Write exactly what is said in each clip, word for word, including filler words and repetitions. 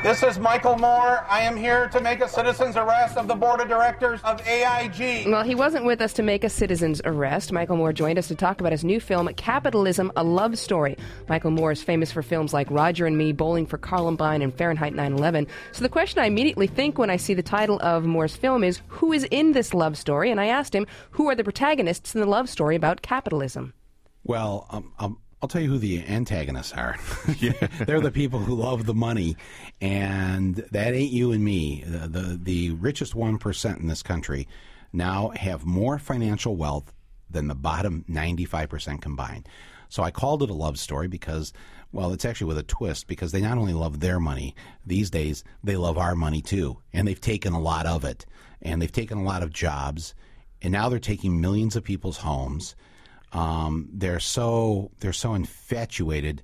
This is Michael Moore. I am here to make a citizen's arrest of the board of directors of A I G. Well, he wasn't with us to make a citizen's arrest. Michael Moore joined us to talk about his new film, Capitalism, A Love Story. Michael Moore is famous for films like Roger and Me, Bowling for Columbine, and Fahrenheit nine eleven. So the question I immediately think when I see the title of Moore's film is, who is in this love story? And I asked him, who are the protagonists in the love story about capitalism? Well, um, um, I'll tell you who the antagonists are. They're the people who love the money, and that ain't you and me. The, the, the richest one percent in this country now have more financial wealth than the bottom ninety-five percent combined. So I called it a love story because, well, it's actually with a twist, because they not only love their money, these days they love our money too, and they've taken a lot of it, and they've taken a lot of jobs, and now they're taking millions of people's homes. Um, they're so they're so infatuated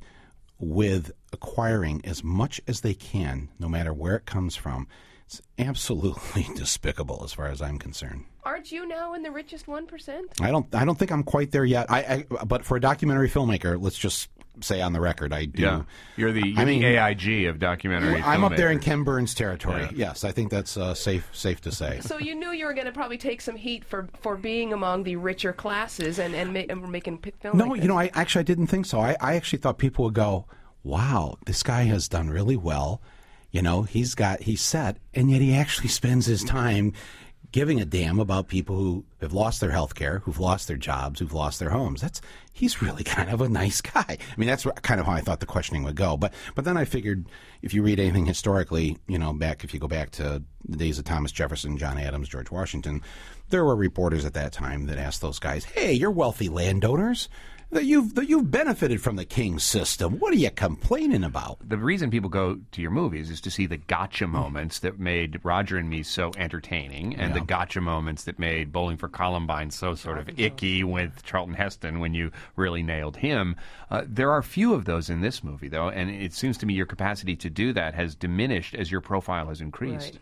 with acquiring as much as they can, no matter where it comes from. It's absolutely despicable, as far as I'm concerned. Aren't you now in the richest one percent? I don't. I don't think I'm quite there yet. I, I but for a documentary filmmaker, let's just say on the record, I do. Yeah. You're the, you're I mean, the A I G of documentary. I'm up there in filmmakers. Ken Burns territory. Yeah. Yes, I think that's uh, safe safe to say. So you knew you were going to probably take some heat for, for being among the richer classes and and, ma- and making p- film. No, like you know, I actually I didn't think so. I, I actually thought people would go, "Wow, this guy has done really well. You know, he's got he's set, and yet he actually spends his time giving a damn about people who have lost their health care, who've lost their jobs, who've lost their homes. That's he's really kind of a nice guy. I mean, that's what, kind of how I thought the questioning would go. But but then I figured, if you read anything historically, you know, back if you go back to the days of Thomas Jefferson, John Adams, George Washington, there were reporters at that time that asked those guys, "Hey, you're wealthy landowners. That you've that you've benefited from the king's system. What are you complaining about?" The reason people go to your movies is to see the gotcha moments that made Roger and Me so entertaining, and Yeah. the gotcha moments that made Bowling for Columbine so sort of icky with Charlton Heston when you really nailed him. Uh, there are few of those in this movie, though, and it seems to me your capacity to do that has diminished as your profile has increased.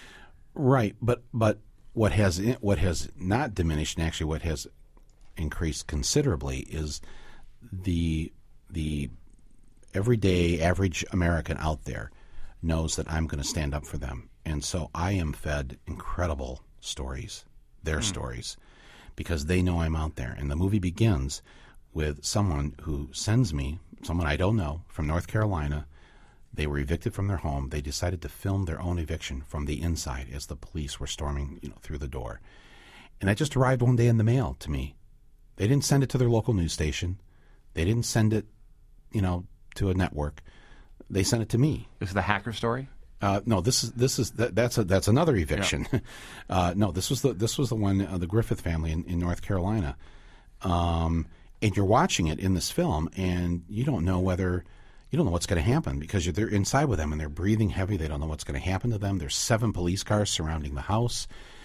Right. Right, but but what has what has not diminished, and actually what has increased considerably, is the the everyday average American out there knows that I'm going to stand up for them, and so I am fed incredible stories, their mm. stories, because they know I'm out there. And the movie begins with someone who sends me, someone I don't know, from North Carolina. They were evicted from their home. They decided to film their own eviction from the inside as the police were storming, you know, through the door. And that just arrived one day in the mail to me. They didn't send it to their local news station. They didn't send it, you know, to a network. They sent it to me. This is the hacker story? Uh, no, this is this is that, that's a, that's another eviction. Yeah. uh, no, this was the this was the one, uh, the Griffith family in, in North Carolina. Um, and you're watching it in this film, and you don't know whether you don't know what's going to happen, because you're they're inside with them and they're breathing heavy. They don't know what's going to happen to them. There's seven police cars surrounding the house,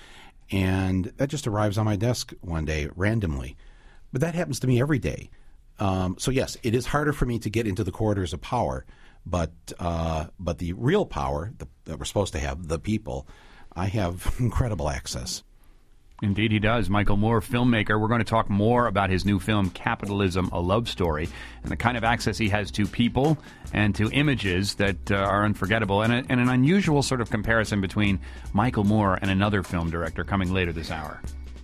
and that just arrives on my desk one day randomly. But that happens to me every day. Um, so, yes, it is harder for me to get into the corridors of power, but uh, but the real power the, that we're supposed to have, the people, I have incredible access. Indeed he does. Michael Moore, filmmaker. We're going to talk more about his new film, Capitalism, A Love Story, and the kind of access he has to people and to images that uh, are unforgettable, and, a, and an unusual sort of comparison between Michael Moore and another film director coming later this hour.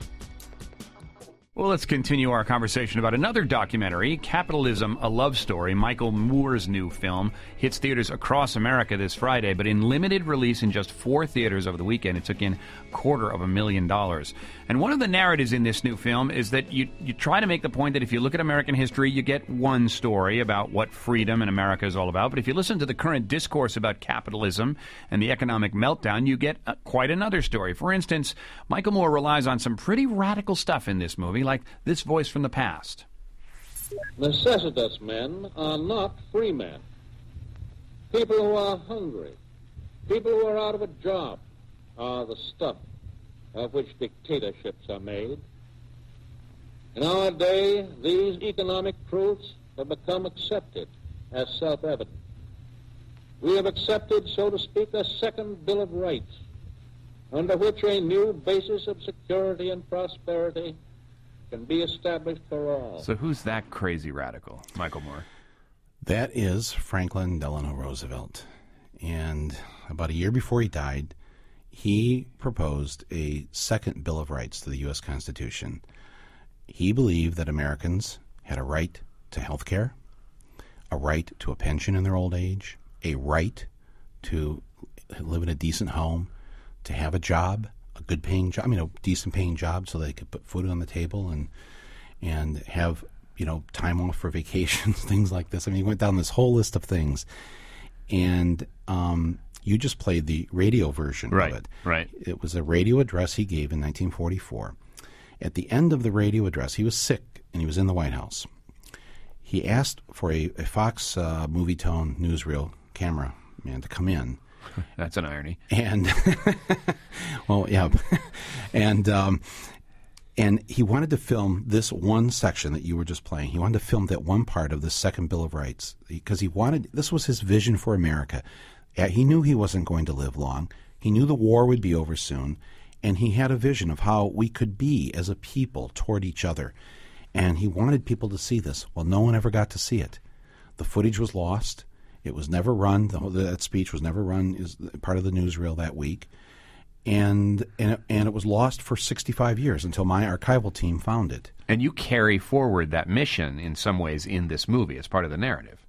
Well, let's continue our conversation about another documentary, Capitalism, A Love Story. Michael Moore's new film hits theaters across America this Friday, but in limited release in just four theaters over the weekend, it took in a quarter of a million dollars. And one of the narratives in this new film is that you, you try to make the point that if you look at American history, you get one story about what freedom in America is all about. But if you listen to the current discourse about capitalism and the economic meltdown, you get uh, quite another story. For instance, Michael Moore relies on some pretty radical stuff in this movie, like this voice from the past. Necessitous men are not free men. People who are hungry, people who are out of a job, are the stuff of which dictatorships are made. In our day, these economic truths have become accepted as self-evident. We have accepted, so to speak, a second Bill of Rights, under which a new basis of security and prosperity can be established for all. So who's that crazy radical, Michael Moore? That is Franklin Delano Roosevelt. And about a year before he died, he proposed a second Bill of Rights to the U S Constitution. He believed that Americans had a right to health care, a right to a pension in their old age, a right to live in a decent home, to have a job, a good paying job, I mean a decent paying job so they could put food on the table and and have, you know, time off for vacations, things like this. I mean, he went down this whole list of things. And um, you just played the radio version right, of it. Right. It was a radio address he gave in nineteen forty-four. At the end of the radio address, he was sick and he was in the White House. He asked for a, a Fox uh, movie tone newsreel camera man to come in. That's an irony. And, well, yeah. and, um, and he wanted to film this one section that you were just playing. He wanted to film that one part of the second Bill of Rights because he wanted, this was his vision for America. He knew he wasn't going to live long. He knew the war would be over soon. And he had a vision of how we could be as a people toward each other. And he wanted people to see this. Well, no one ever got to see it. The footage was lost. It was never run. The, that speech was never run as part of the newsreel that week. And, and, it, and it was lost for sixty-five years until my archival team found it. And you carry forward that mission in some ways in this movie as part of the narrative.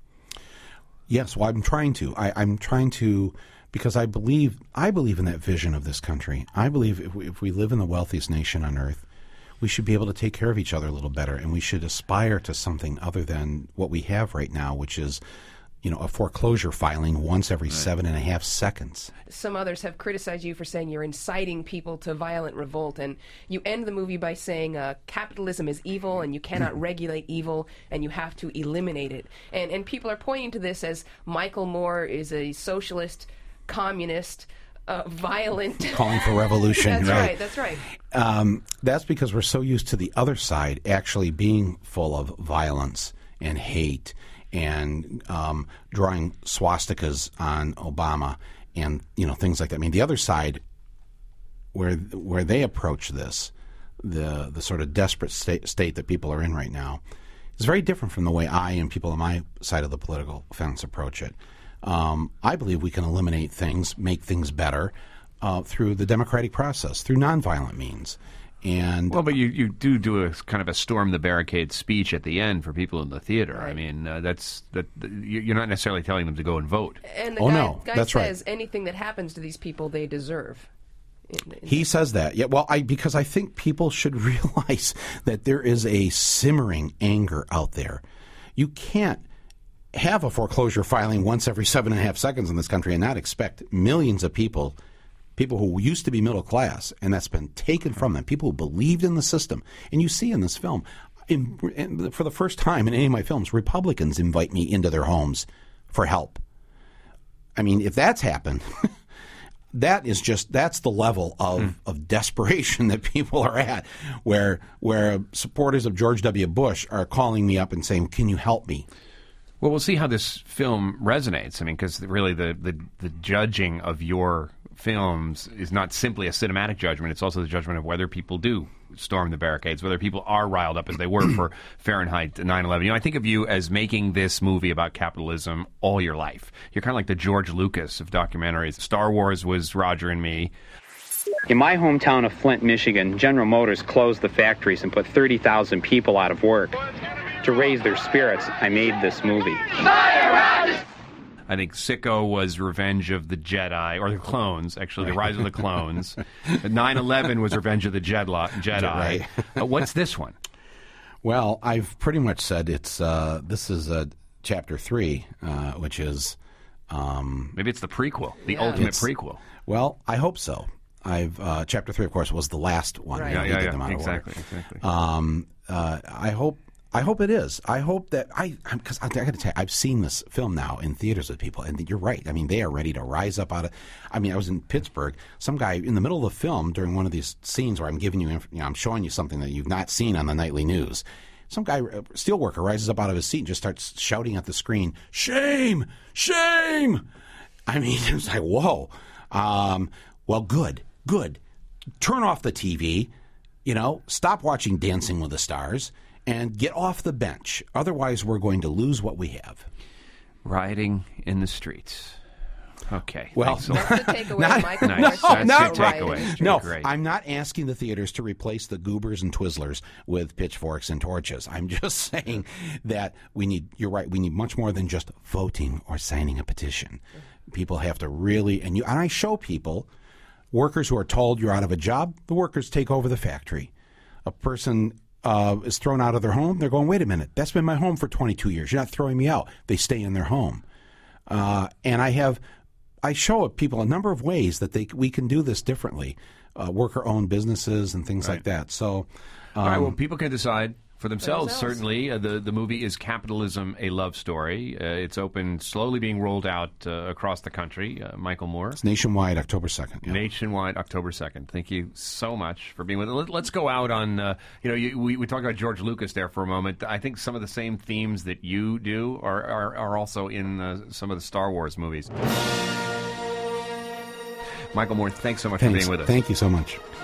Yes, well, I'm trying to. I, I'm trying to because I believe I believe in that vision of this country. I believe if we, if we live in the wealthiest nation on earth, we should be able to take care of each other a little better, and we should aspire to something other than what we have right now, which is, you know, a foreclosure filing once every right. seven and a half seconds. Some others have criticized you for saying you're inciting people to violent revolt, and you end the movie by saying uh, capitalism is evil and you cannot regulate evil and you have to eliminate it. And, and people are pointing to this as Michael Moore is a socialist, communist, uh, violent... calling for revolution. That's right. right, that's right. Um, that's because we're so used to the other side actually being full of violence and hate and um, drawing swastikas on Obama and, you know, things like that. I mean, the other side, where where they approach this, the the sort of desperate state, state that people are in right now, is very different from the way I and people on my side of the political fence approach it. Um, I believe we can eliminate things, make things better uh, through the democratic process, through nonviolent means. And well, but you, you do do a kind of a storm the barricade speech at the end for people in the theater. Right. I mean, uh, that's that you're not necessarily telling them to go and vote. And the oh guy, no, guy that's says right. anything that happens to these people, they deserve. In, in he says that. Yeah. Well, I because I think people should realize that there is a simmering anger out there. You can't have a foreclosure filing once every seven and a half seconds in this country and not expect millions of people. People who used to be middle class, and that's been taken from them, people who believed in the system. And you see in this film, in, in, for the first time in any of my films, Republicans invite me into their homes for help. I mean, if that's happened, that is just, that's the level of, mm. of desperation that people are at, where where supporters of George W. Bush are calling me up and saying, can you help me? Well, we'll see how this film resonates. I mean, because really the, the, the judging of your films is not simply a cinematic judgment. It's also the judgment of whether people do storm the barricades, whether people are riled up as they were for Fahrenheit nine eleven. You know, I think of you as making this movie about capitalism all your life. You're kind of like the George Lucas of documentaries. Star Wars was Roger and Me. In my hometown of Flint, Michigan, General Motors closed the factories and put thirty thousand people out of work. To raise their spirits, I made this movie. I think Sicko was Revenge of the Jedi, or the Clones, actually, right. The Rise of the Clones. nine eleven was Revenge of the Jedla, Jedi. Right. uh, what's this one? Well, I've pretty much said it's uh, this is uh, chapter three, uh, which is um, maybe it's the prequel, the yeah. ultimate it's, prequel. Well, I hope so. I've uh, chapter three, of course, was the last one. Right. You know, Yeah, he yeah, did them yeah. out of Exactly, order. exactly. Um, uh, I hope. I hope it is. I hope that I, because I, I got to tell you, I've seen this film now in theaters with people, and you're right. I mean, they are ready to rise up out of. I mean, I was in Pittsburgh. Some guy in the middle of the film during one of these scenes where I'm giving you, you know, I'm showing you something that you've not seen on the nightly news. Some guy, a steelworker, rises up out of his seat and just starts shouting at the screen, "Shame! Shame!" I mean, it was like, whoa. Um, well, good, good. Turn off the T V. You know, stop watching Dancing with the Stars. And get off the bench. Otherwise, we're going to lose what we have. Rioting in the streets. Okay. Well, That's the takeaway. Not- Michael Nice. Moore. That's no, your takeaway. No, Great. I'm not asking the theaters to replace the goobers and twizzlers with pitchforks and torches. I'm just saying that we need, you're right, we need much more than just voting or signing a petition. People have to really, and you, and I show people, workers who are told you're out of a job, the workers take over the factory. A person uh, is thrown out of their home, they're going, wait a minute, that's been my home for twenty-two years. You're not throwing me out. They stay in their home. Uh, and I have, I show people a number of ways that they we can do this differently, uh, worker-owned businesses and things Right. like that. So, um, All right, well, people can decide for themselves, themselves. certainly. Uh, the, the movie is Capitalism, A Love Story. Uh, it's open, slowly being rolled out uh, across the country. Uh, Michael Moore. it's nationwide, October second. Yeah. Nationwide, October second. Thank you so much for being with us. Let, let's go out on, uh, you know, you, we, we talked about George Lucas there for a moment. I think some of the same themes that you do are, are, are also in uh, some of the Star Wars movies. Michael Moore, thanks so much Thanks. for being with us. Thank you so much.